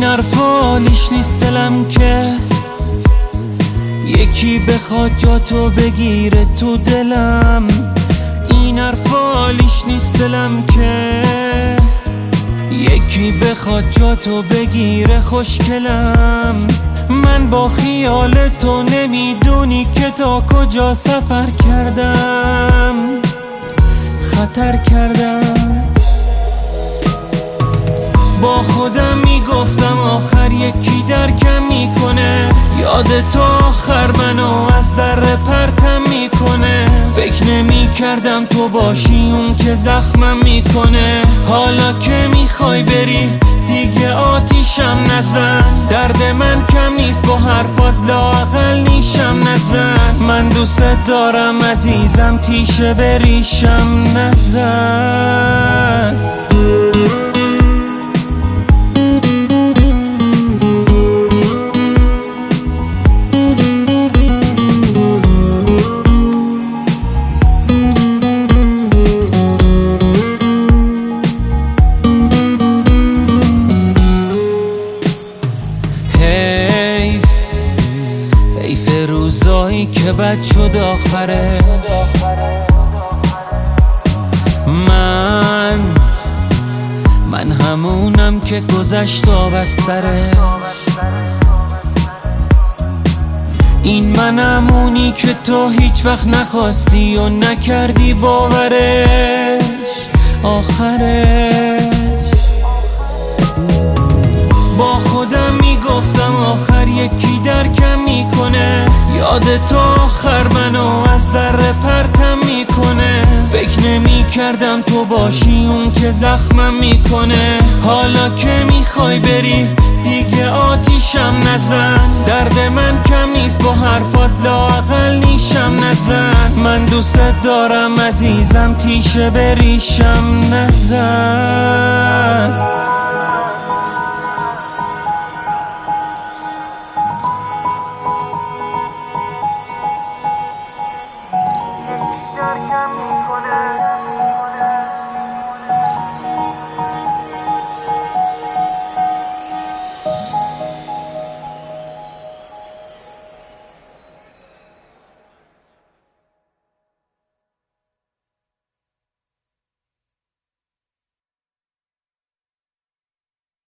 این حرفالیش نیست دلم که یکی بخواد جاتو بگیره تو دلم. این حرفالیش نیست دلم که یکی بخواد جاتو بگیره خوشگلم. من با خیال تو نمیدونی که تا کجا سفر کردم، خطر کردم. با خودم میگفتم آخر یکی درکم میکنه، یاد تو آخر منو از در پرتم میکنه. فکر نمی کردم تو باشی اون که زخمم میکنه. حالا که میخوای بری دیگه آتیشم نزن، درد من کم نیست با حرفات لااقل نیشم نزن. من دوست دارم عزیزم تیشه بریشم نزن. حیف روزایی که بد شد آخره. من همونم که گذشت و بستره. این من همونی که تو هیچ وقت نخواستی و نکردی باورش آخرش. با خودم میگفتم آخر یکی درکم میکنه، یاد تو آخر منو از در پرتم میکنه. فکر نمی کردم تو باشی اون که زخمم میکنه. حالا که میخوای بری دیگه آتیشم نزن، درد من کم نیست با حرفات لااقل نیشم نزن. من دوست دارم عزیزم تیشه بریشم نزن.